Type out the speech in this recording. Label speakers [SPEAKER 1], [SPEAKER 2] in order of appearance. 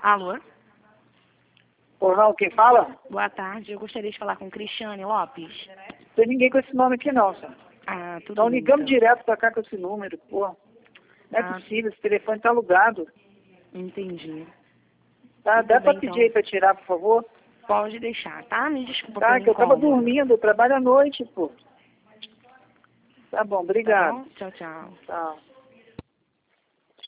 [SPEAKER 1] Alô?
[SPEAKER 2] Porral, quem fala?
[SPEAKER 1] Boa tarde. Eu gostaria de falar com Cristiane Lopes.
[SPEAKER 2] Não tem ninguém com esse nome aqui não, senhor.
[SPEAKER 1] Ah, tudo
[SPEAKER 2] Então
[SPEAKER 1] bem,
[SPEAKER 2] ligamos
[SPEAKER 1] então.
[SPEAKER 2] direto pra cá com esse número, pô. Não é possível, esse telefone tá alugado.
[SPEAKER 1] Entendi.
[SPEAKER 2] Tá?
[SPEAKER 1] Tudo
[SPEAKER 2] Dá pra
[SPEAKER 1] bem,
[SPEAKER 2] pedir
[SPEAKER 1] então.
[SPEAKER 2] aí pra tirar, por favor?
[SPEAKER 1] Pode deixar, tá? Me desculpa
[SPEAKER 2] Tá,
[SPEAKER 1] pelo
[SPEAKER 2] que eu tava
[SPEAKER 1] incômodo.
[SPEAKER 2] dormindo, eu trabalho à noite, pô. Tá bom,
[SPEAKER 1] Tá
[SPEAKER 2] obrigado.
[SPEAKER 1] bom? Tchau, tchau.
[SPEAKER 2] Tchau.